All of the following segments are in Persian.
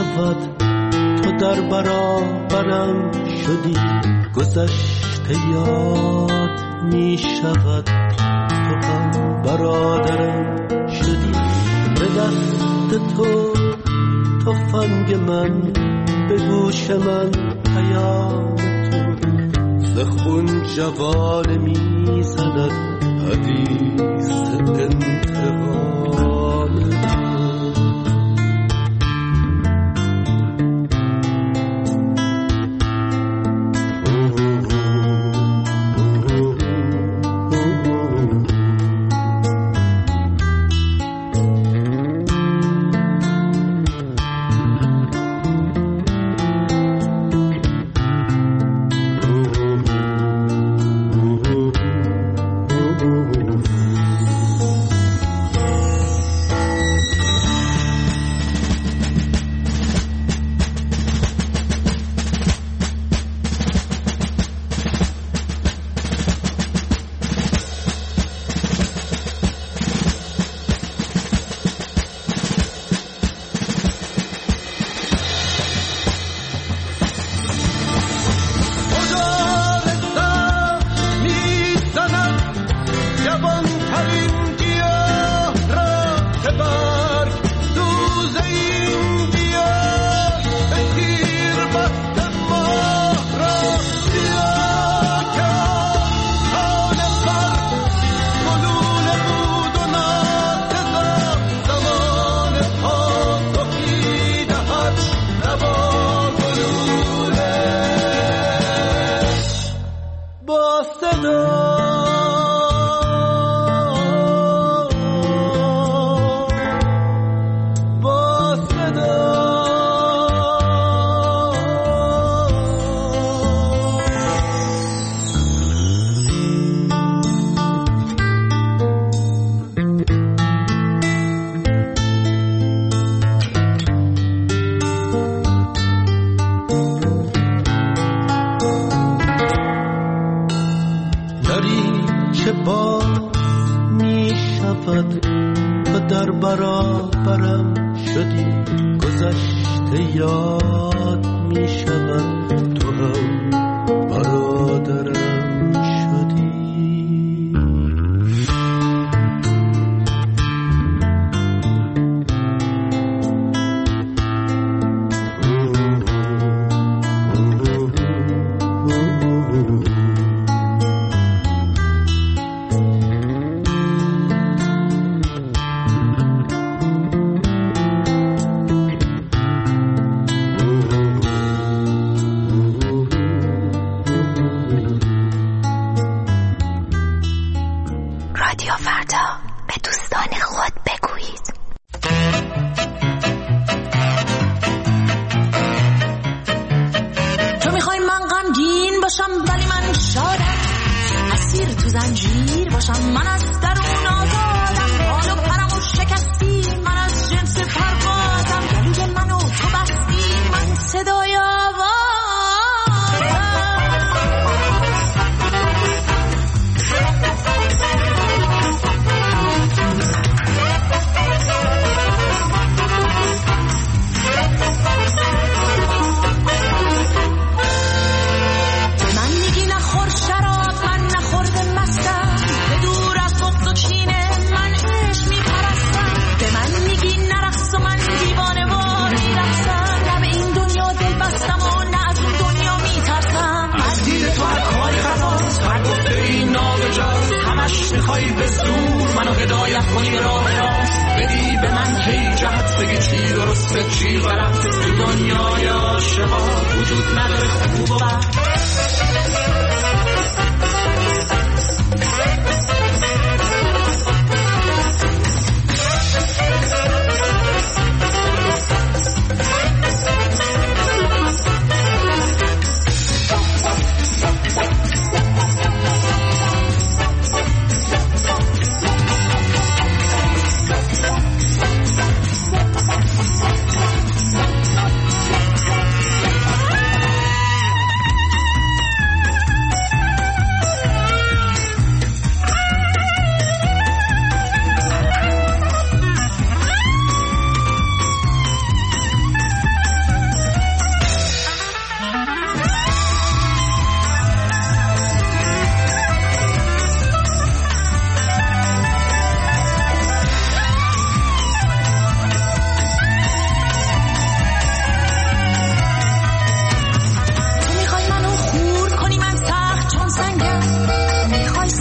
شود تو در برابرم شدی، گذشته یاد می شود تو هم برادرم شدی. به دست تو تفنگ من، به گوش من پیام تو، ز خون جوانه می زند حدیث انتقام تو.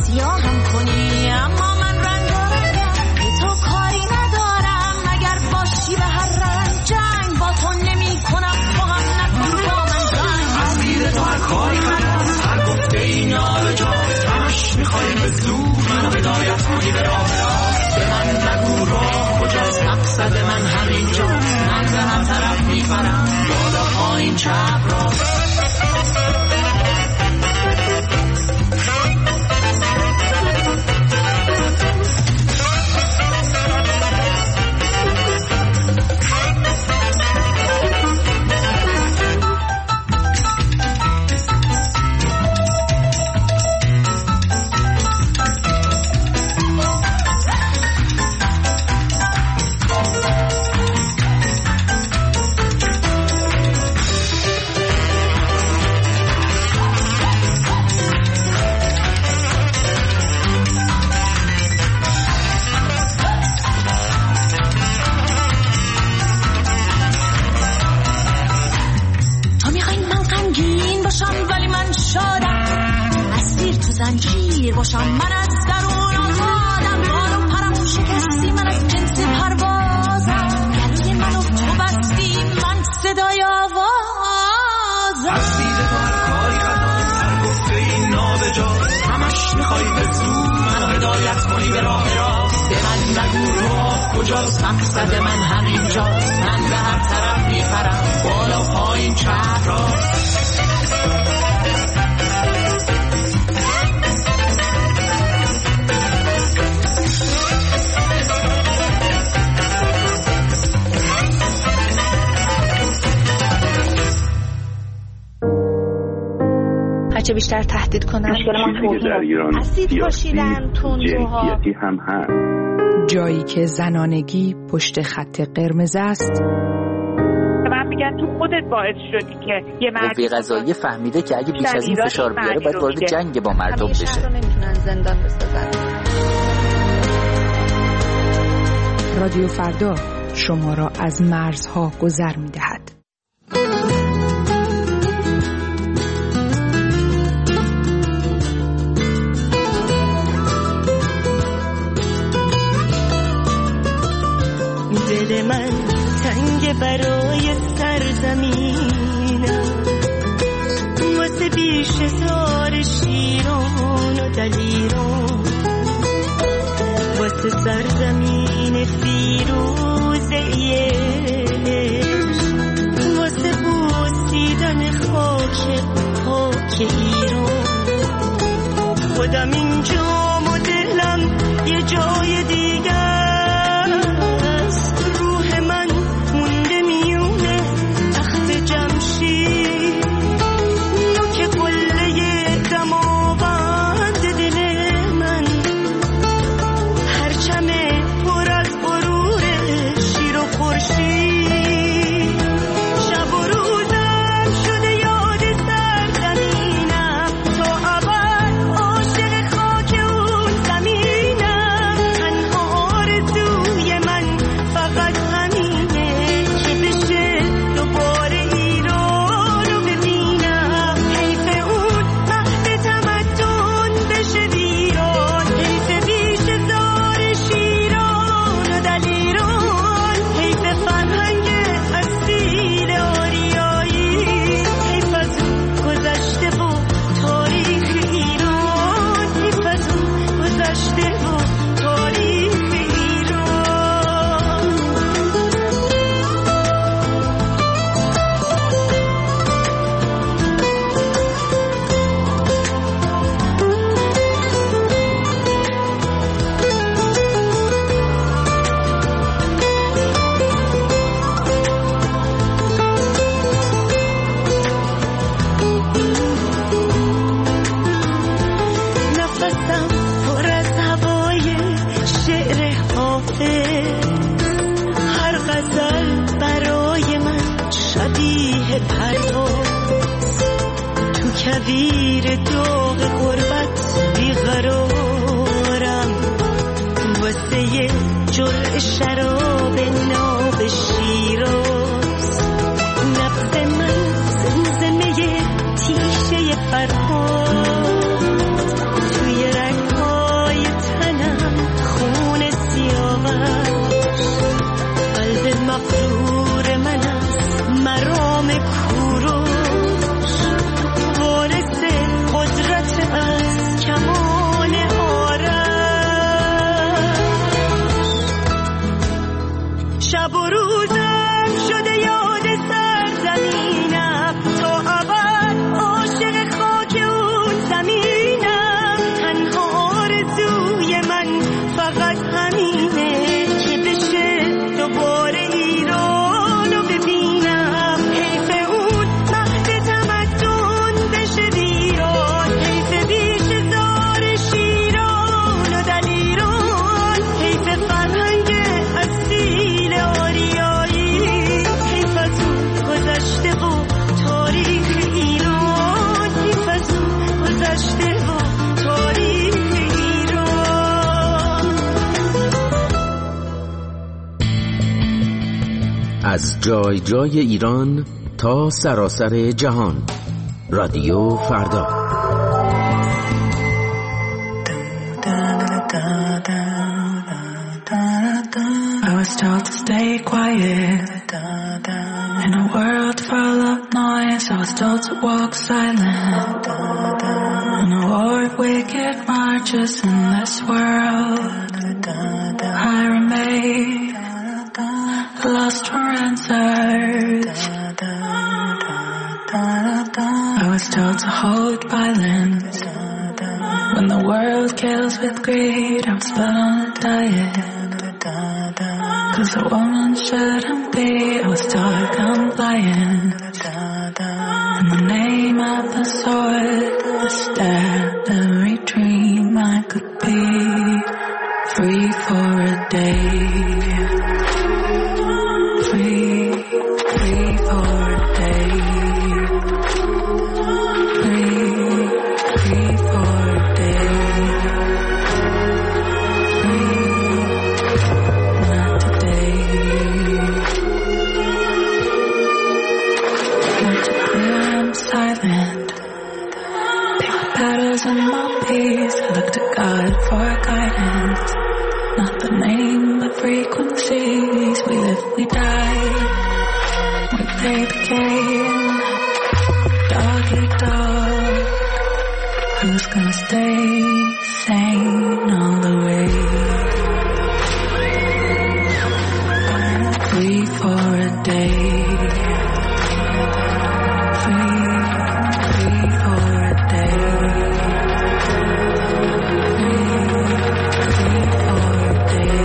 سیاه هم کنی، اما من رنگارنگم، تو کاری ندارم مگر باشی به هر رنگ. جنگ با تو نمی کنم، تو هم نکن با من جنگ. از دید تو هر کاری هست، هر گفته این نابجاست، همش میخوایی به زور منو هدایت کنی به راه راست. به من نگو راه کجاست، مقصد من همینجاست، من به هر طرف میپرم، بالا پایین چپ راست. باشم من از درون آزادم، بالم پرم شکستی من از جنس پروازم، گلوی منو تو بستی من صدای آوازم. از دید تو هر کاری خطاست، هر گفته این نابجاست، همش میخوای به زور منو هدایت کنی به راه راست. به من نگو راه کجاست، مقصد من همینجاست، من به هر طرف میپرم، بالا پایین چپ راست. چه بیشتر تهدید کنن. اسید پاشیدن، تندروها هم هست. جایی که زنانگی پشت خط قرمز است. من میگن تو خودت باعث شدی که یه مرد قوه قضاییه فهمیده که اگه بیش از این فشار بیاره باید وارد جنگ با مردم بشه. همیشه نمیتونن زندان بسازن. رادیو فردا شما را از مرزها گذر میدهد. دل من تنگ برای سرزمینم، واسه بیش زار شیران و دلیران، واسه سرزمین فیروزه واسه بوسیدن خاک پاک ایران. خودم اینجا و دلم یه جای دیگر، کویر داغ غربت بیقرارم، واسه یه جرعه شراب ناب شیراز. نبض من زمزمه تیشه فرهاد، توی رگ‌ها از جای جای ایران تا سراسر جهان. رادیو فردا. I was told to stay quiet in a world full of noise. I was told to walk silent in a war of wicked marches in this world. I remain lost for answers. I was told to hold violence when the world kills with greed. I'm still on a diet, 'cause a woman shouldn't be. I was told compliant in the name of the sword. I stabbed every dream I could be free for a day. Free for a day. Free for a day. Not today. Not today, I'm silent. Pick the petals in my peace. I look to God for guidance. Not the name, the frequencies. We live, we die. We play the game. Dog eat dog. Who's gonna stay sane all the way? Free for a day. Free for a day. Free for a day.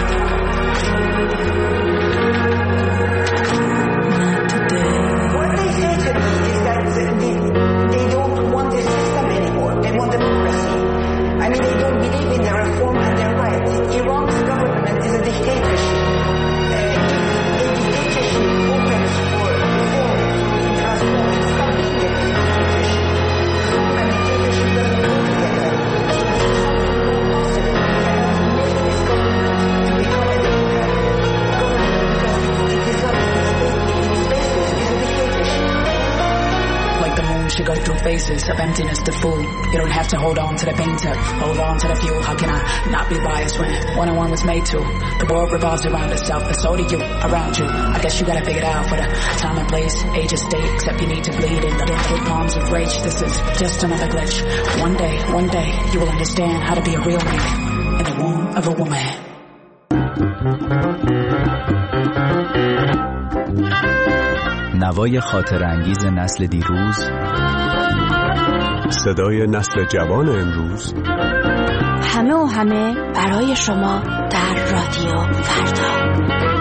Not today. What they say to me is that they don't want the system anymore. They want democracy. I mean, they don't believe in the reform and their rights. Iran's government is a dictatorship. A dictatorship opens for reform to be transformed. Stop being a dictatorship. A dictatorship doesn't go together. It's something more possible. We cannot make this government to become a government because it is not spaceless. It is a dictatorship. Like the moon should go through phases of emptiness to full. You don't have to hold on to the painter, hold on to the fuel. How can I not be biased when one-on-one was made to? The world revolves around itself, and so do you, around you. I guess you gotta figure it out for the time and place, age and state, except you need to bleed in the delicate palms of rage. This is just another glitch. One day, you will understand how to be a real man in the womb of a woman. نوای خاطر انگیز نسل دیروز، صدای نسل جوان امروز، همه برای شما در رادیو فردا.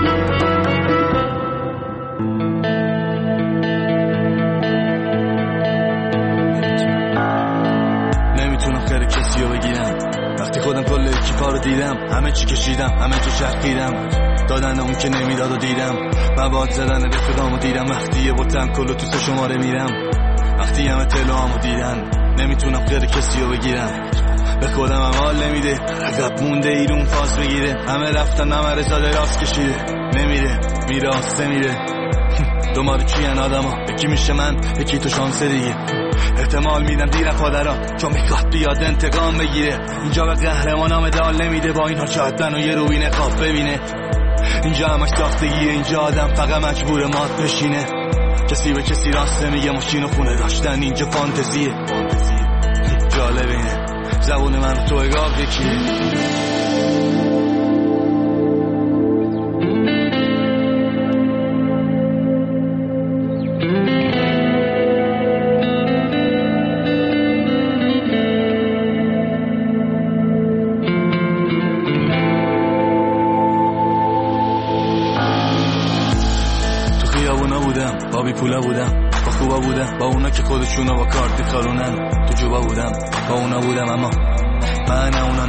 نمیتونم خیر کسی رو بگیرم وقتی خودم کل اکیپا رو دیدم. همه چی کشیدم، همه چی چرخیدم، دادن اون که نمیداد و دیدم. مواد زدن رفیقامو دیدم، وقتی یه بوتم کلو تو 3 شماره میرم، وقتی همه تلوامو دیدن. نمیتونم خیر کسی رو بگیرم، به خودم عمال نمیده، عقب مونده ایرون فاز بگیره. همه رفتن، همه رزاده راست کشیده، نمیره میره آسته میره. دوماره چیان آدما، یکی میشه من، یکی تو شانس دیگه. احتمال میدم دیر پادرا، چون میخواد بیاد انتقام بگیره. اینجا به قهرمانام مدال نمیده، با اینها شاید منو یه روبین خواب ببینه. اینجا همش ساختگیه، اینجا آدم فقط مجبور مات بشینه. کسی به کسی راست میگه، ماشین و خونه داشتن اینجا فانتزیه. جالب اینه زبون من تو اگاه یکیه. پولا بودم، با خوبا بودم، با اونا که خودشونو با کارت میخارونن. تو جوبا بودم، با اونا بودم، اما من اونا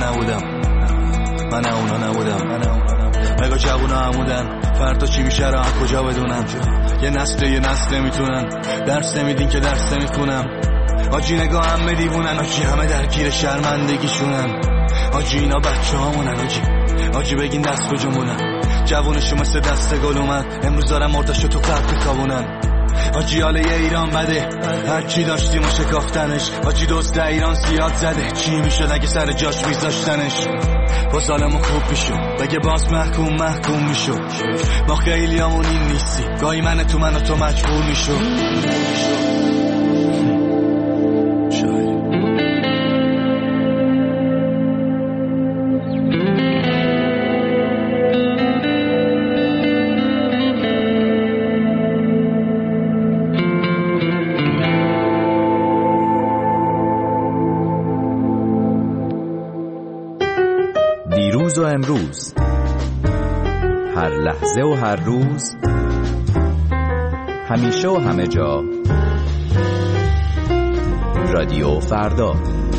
نبودم. مگا جوونا عمودن، فردا چی میشه را کجا بدونم. یه نسل میتونن درس نمیدین که درس نمیخونم. آجی نگاه همه دیوونن، آجی همه درگیر شرمندگیشونن. آجی اینا بچه هامونن، آجی بگین دست کجا مونن. جوونشو مثل دست گل اومد، امروز دارم مردشو تو قبر خوابونن. آجیال ایران بده، هر کی داشتیم و شکافتنش. آجی دوست ایران زیاد زده، چی میشد اگه سر جاش میذاشتنش؟ با ظالمو خوب میشو، بگه باز محکوم میشو. ما خیلی همون این نیستی، گاهی من و تو مجبور میشو. دیروز و امروز، هر لحظه و هر روز، همیشه و همه جا، رادیو فردا.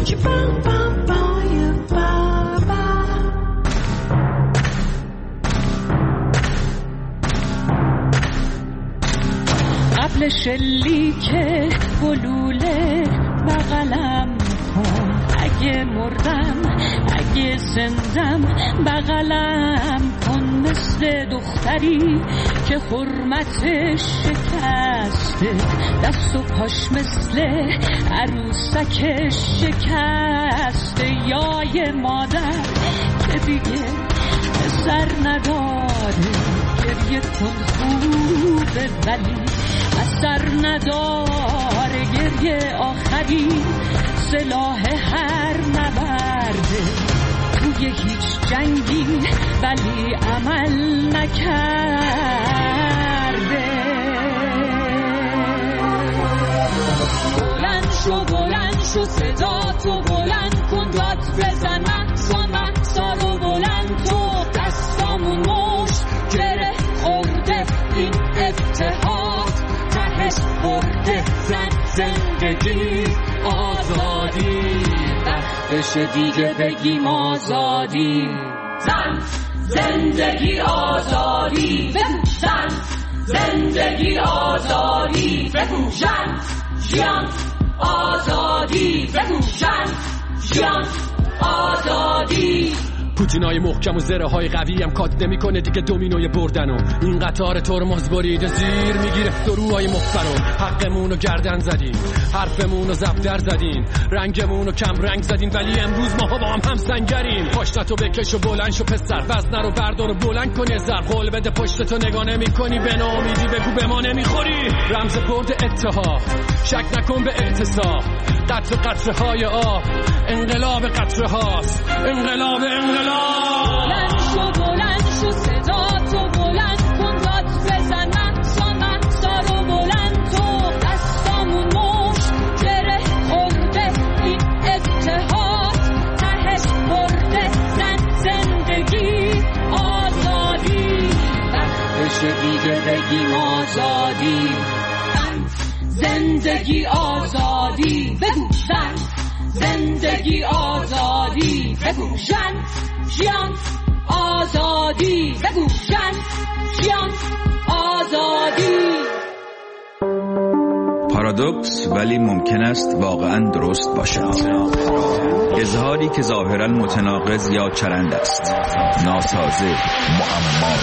قبل شلیک گلوله بغلم کن، اگه مردم اگه زندم بغلم کن، مثل دختری که حرمتش شکسته، دست و پاش مثل عروسکش شکسته. یا یه مادر که دیگه پسر نداره، گریه کن خوبه ولی اثر نداره. گریه آخری سلاح هر نبرده، توی هیچ جنگی ولی عمل نکرده. بلند شو صدا تو بلند کن، داد بزن مقصا رو بلند تو. دستامون مشت گره خورده این اتحاد، تهش برده زندگی آزادی. وقتش دیگه بگیم آزادی. زن زندگی آزادی، بگو زن زندگی آزادی، بگو زن جیان آزادی، بگو زن جیان آزادی. پوتینای محکم و زره های قوی هم کات نمی کنه دیگه دومینوی بردنو. این قطار ترمز بریده زیر میگیره دروهای مخفرو. حقمونو گردن زدین، حرفمونو زبدر زدین، رنگمونو کم رنگ زدین، ولی امروز ماها با هم سنگریم. پاشنتو بکش و بلند شو پسر، وزنه رو بردار و بلند کن زر. قول بده پشتتو نگاه نمی کنی، به ناامیدی بگو به ما نمیخوری. رمز برد اتحاد، شک نکن به اعتصاب. قطره های آب، انقلاب قطره هاست، انقلاب. بلند شو صدا تو بلند کن، داد بزن مقصا رو بلند تو. دستامون مشت گره خورده این اتحاد، تهش برده زندگی آزادی. وقتش دیگه بگیم آزادی. زندگی آزادی، بگو زن زندگی آزادی، بگو زن جیان آزادی، بگو زن جیان آزادی. پارادوکس ولی ممکن است واقعا درست باشد. اظهاری که ظاهرا متناقض یا چرند است، ناسازه، معما.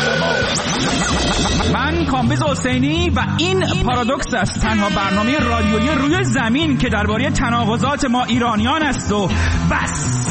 من کامبیز حسینی و این پارادوکس است، تنها برنامه رادیویی روی زمین که درباره تناقضات ما ایرانیان است و بس.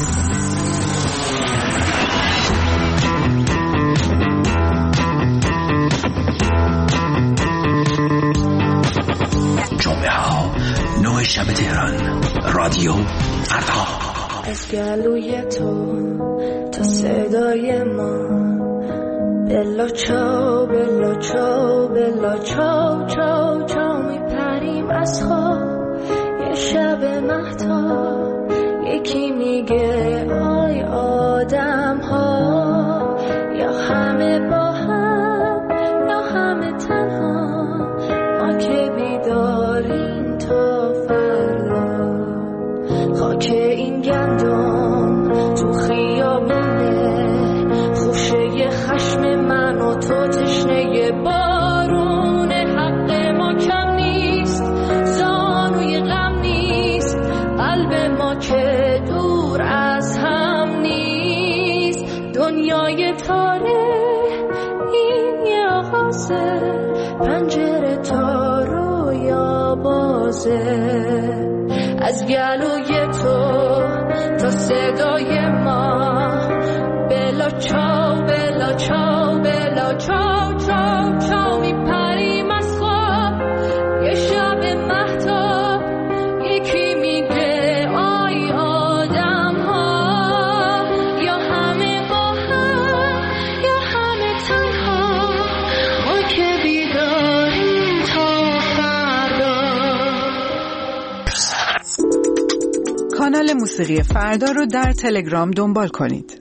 جمعه ها 9 شب تهران، رادیو فردا. از گلوی تو تا صدای ما، بلا چاو بلا چاو بلا چاو چاو چاو میپریم از خواب. یه شب مهتاب یکی میگه آی آدم ها، یا همه با هم یا همه تنها، ما که بیداریم تا فردا. خاک این گندم تو خیابونه، خوشه خشم من و تو تشنه بارونه. حق ما کم نیست، زانوی غم نیست، قلب ما که دور از هم نیست. دنیای تاره بازه، پنجره تا رویا بازه. از گلوی تو تا صدای ما، بلا چاو بلا چاو بلا چاو چاو چاو میپریم از خواب. یه شب مهتاب یکی میگه آی آدم ها، یا همه با هم یا همه تنها، ما که بیداریم تا فردا. کانال موسیقی فردا رو در تلگرام دنبال کنید.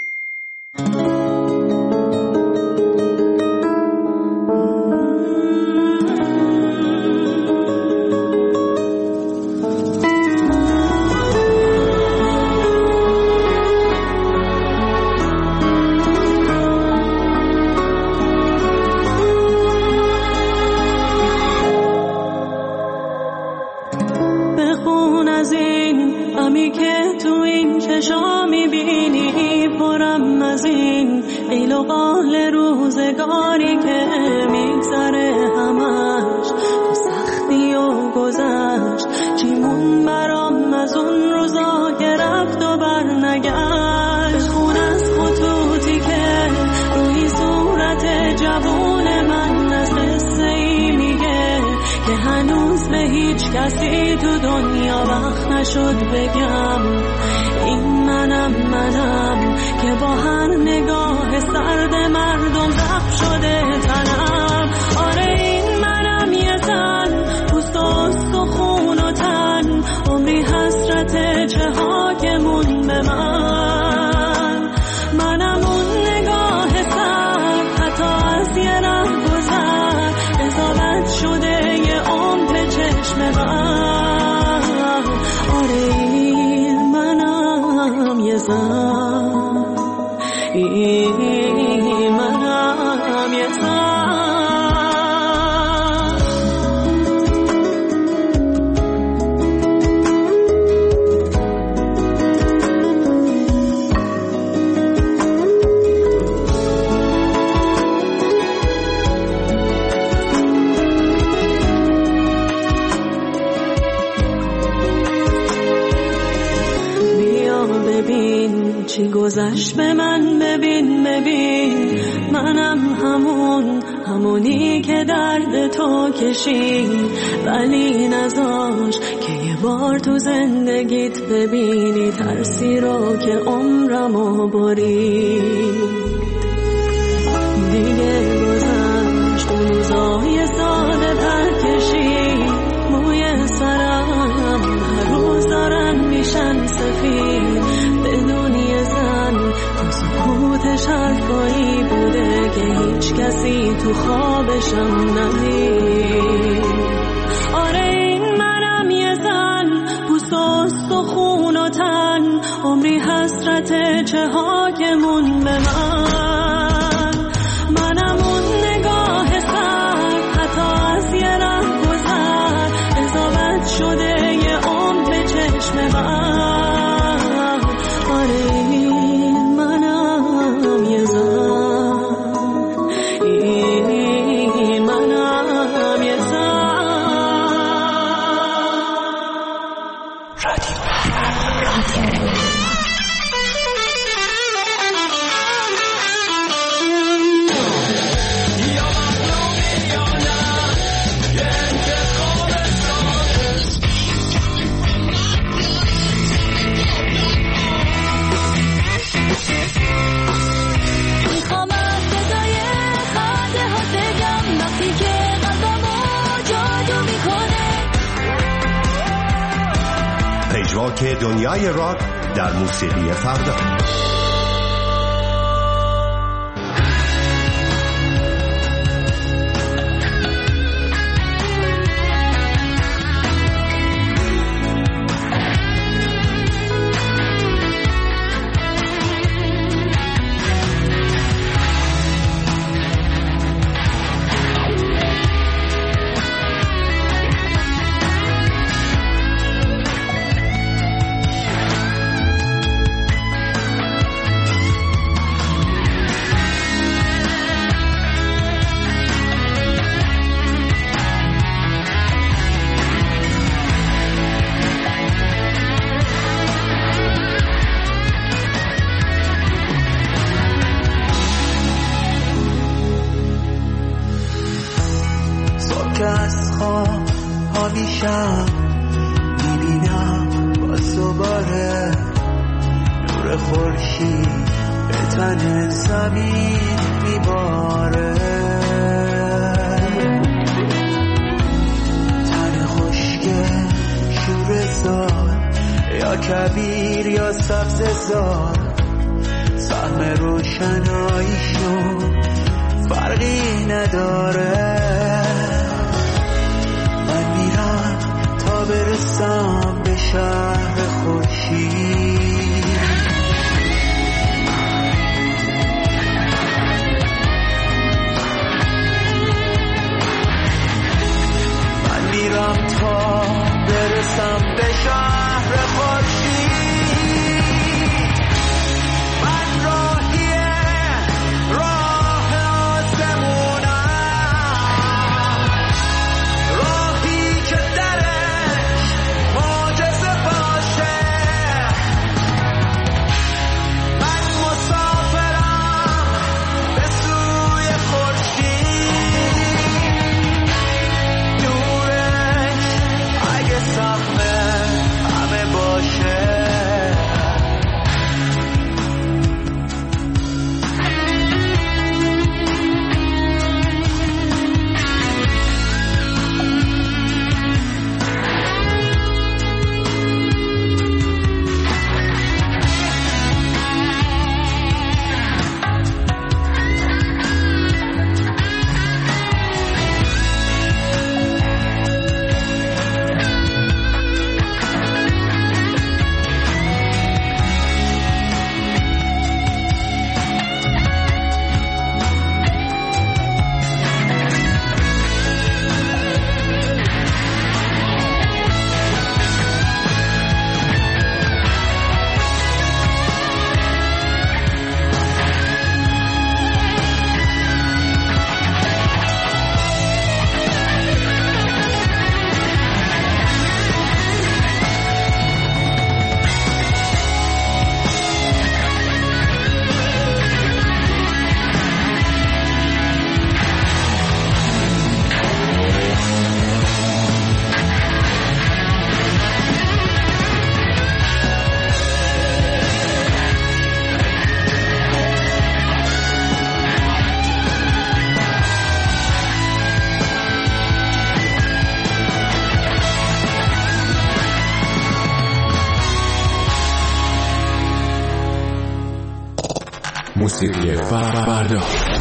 بخون از این غمی که تو این چشا میبینی، پرم از این قیل و قال روزگاری که میگذره همش تو سختی و گذشت. چیمون برام از اون روزا که رفت و برنگشت. بخون از خطوطی که روی صورت جوون من از قصه ای میگه که هنوز به هیچ کسی تو دنیا وقت نشد بگم. این منم که با هر نگاه سرد مردم زخم شده تنم. آره این منم یه زن، پوست و استخون و تن، عمری حسرت چه ها که مون به من. منم اون نگاه سر، حتی از یه رهگذر قضاوت شده یه عمر به چشم من. آره این منم یه زن، این منم یه زن. ببین چی گذشت به من، ببین منم همونی که درد تو کشید، ولی نذاش که یه بار تو زندگیت ببینی ترسی رو که عمرمو برید. دیگه گذشت اون روزای ساده پرکشید، موی سرم هر روز دارن میشن سفید. بدون یه زن تو سکوتش حرفایی بوده که هیچ کسی تو خوابشم ندید. آره این منم یه زن، پوست و استخون و تن، عمری حسرت چه ها که مون به من. منم اون نگاه سر، حتی از یه رهگذر قضاوت شده یه عمر به چشم من. آره این منم یه زن، این منم یه زن. پژواک دنیای راک در موسیقی فردا. خورشید به تن زمین میباره، تن خشک شوره‌زار یا کبیر یا سبزه‌زار، سهم روشناییشون فرقی نداره. من میرم تا برسم به شهر خورشید. من میرم تا برسم به شهر خورشید. موسیقی فردا.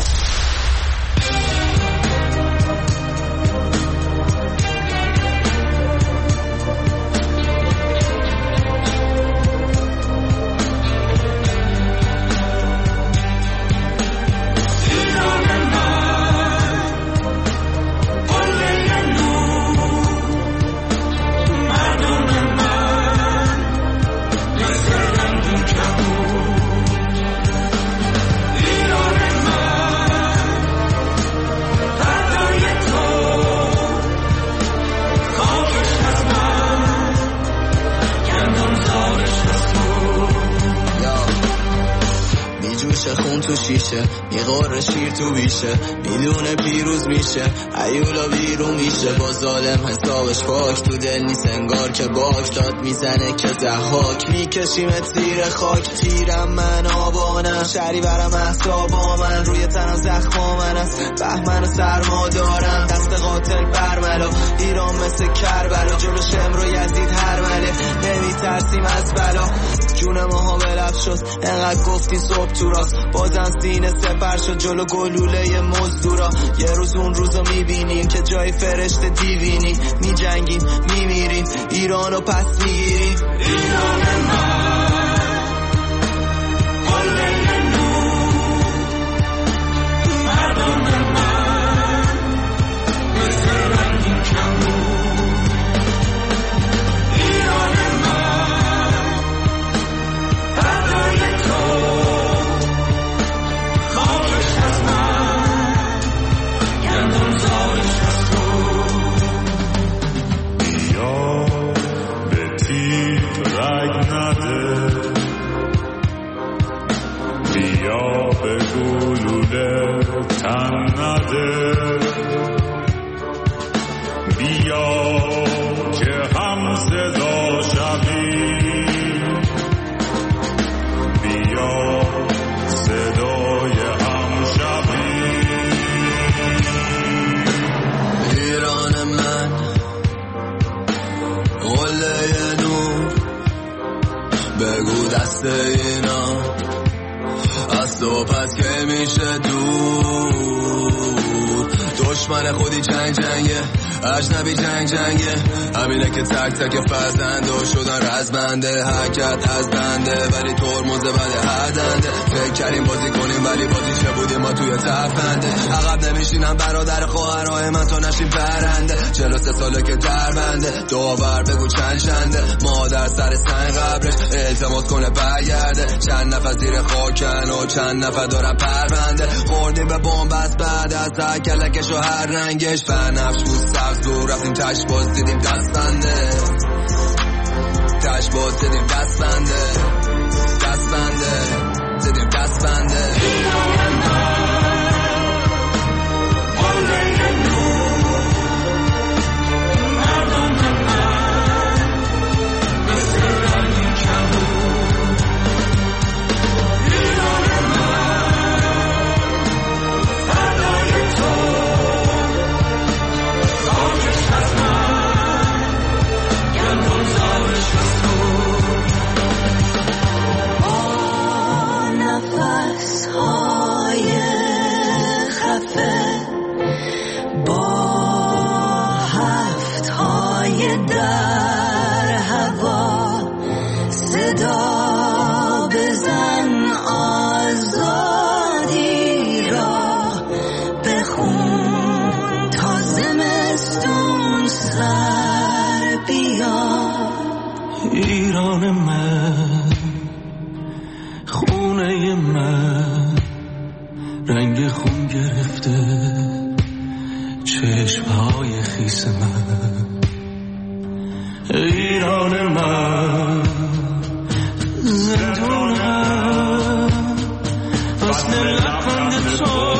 میغوره شیر تو بیشه، میدونه پیروز میشه، ایولا بیرون میشه، با ظالم حسابش پاک، تو دل نیست انگار که باک داد میزنه که زحاک، میکشیمت زیر خاک، تیرم من آبانم، شری برم احسابا من، روی تنم زخما من است، بهمن و سرما دارم، دست قاتل برملا، ایران مثل کربلا، جلو شمر و یزید هرمله، نمیترسیم از بلا، جون ماها بلب شد، انقدر گفتی صبح تو راست، بازم سینه سپر شد جلو گلوله مزدورا، یه روز اون روزو میبینیم که جای فرشته دیوینی، میجنگیم میمیریم، ایرانو پس میگیریم، ایران من قله نور، مردم من مثل رنگین کمون، ایران من فردای تو، خاکش از من، گندم زارش از تو، بیا به تیر رگ نده، بیا به گلوله تن نده، بیا که هم صدا شوی، اینا از تو پس که میشه دور دشمن خودی جنگه اجنبی جنگه همینه که تک تک فرزنده شدن رزمنده حرکت از بنده ولی ترمز بده هر دنده فکر کردیم بازی کنیم ولی بازی چه بودیم ما توی تفنده عقب نمیشینم برادر خواهرای من تا نشیم برنده 43 ساله که در بنده دوبار بگو چند چنده مادر سر سنگ قبرش التماس کنه برگرده چند نفر زیر خاکن و چند نفر دارن پرونده خوردیم به بومبست بعد از هر کلکش و هر رنگش بنفش بود سبز دور رفتیم تش باز دیدیم دست بنده تش باز دیدیم دست بنده دیدیم دست بنده ایران من خونه من رنگ خون گرفته چشمهای خیس من ایران من زندونم وصل لبخند تو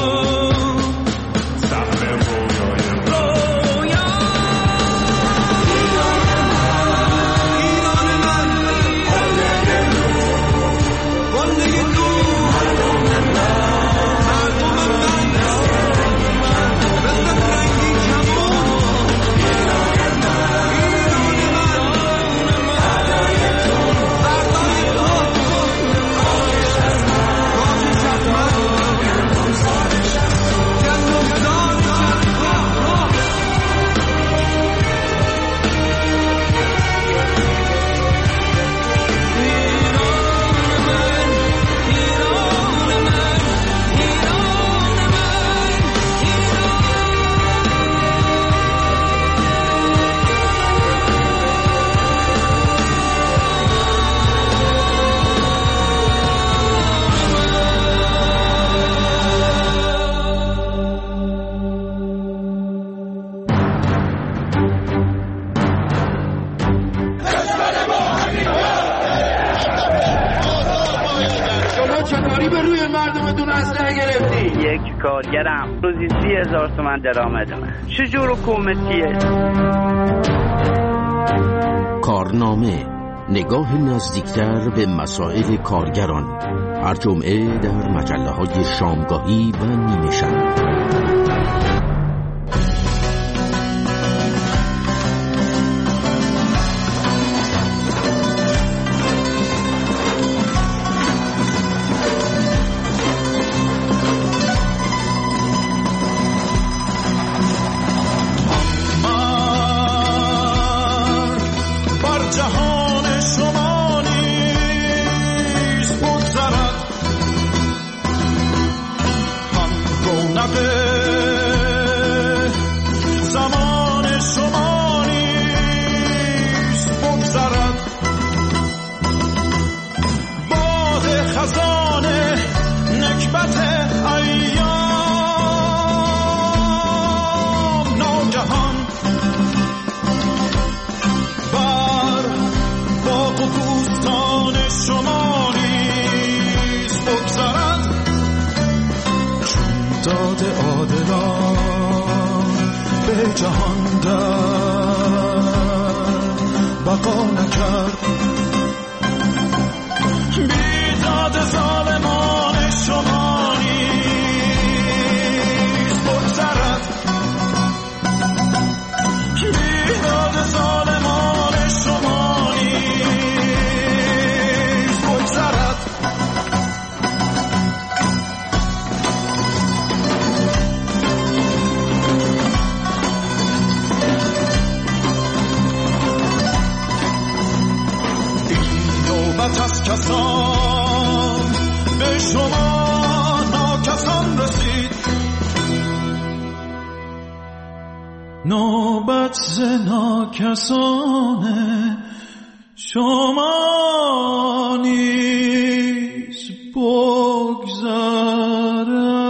کارگرم روزی 30,000 تومان درآمدمه چجور حکومتیه؟ کارنامه نگاه نزدیکتر به مسائل کارگران هر جمعه در مجله‌های شامگاهی و نیمه شب. جهان در بقا نکرد بیداد ظالمان شما نیست بگذرد بیداد ظالمان شما نیست بگذرد نوبت ز ناکسان شما نیز بگذرد.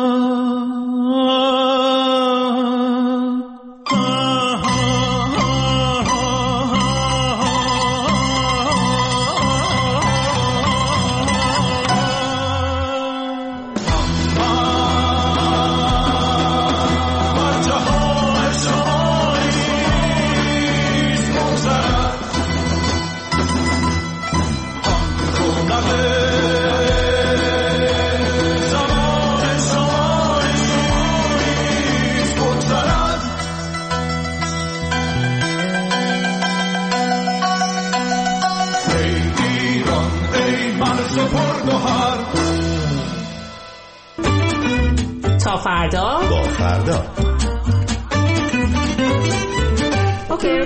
تا فردا با فردا. اوکی.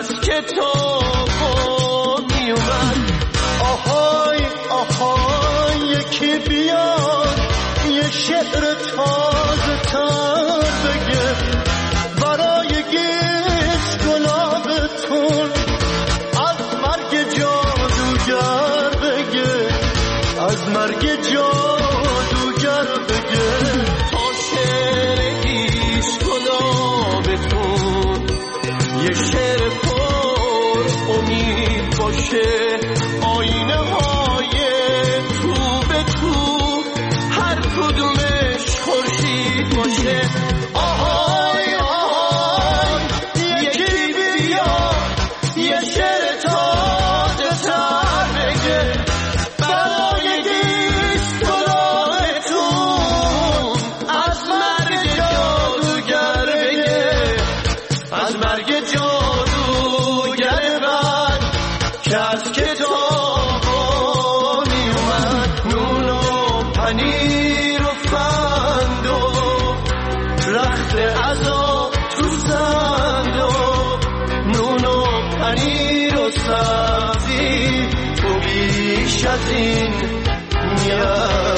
از کتاب می اومد. آهای آهای یکی بیاد یه شعر تازه تر بگه برای گیس گلابتون، از مرگ جادوگر بگه، از مرگ جادوگر بگه. تا شعر گیس گلابتون یه شعر پر امید باشه، آینه های تو به تو هر کدومش خورشید باشه. آهای آهای یکی بیا یه شعر تازه تر بگه برای گیس گلابتون، از مرگ جادوگر بگه، از مرگ جادوگر بعد که از کتابا می اومد. نون و پنیر و فند و رخت عذاب تو صندوق، نون و پنیر و سبزی تو بیش از این نیاز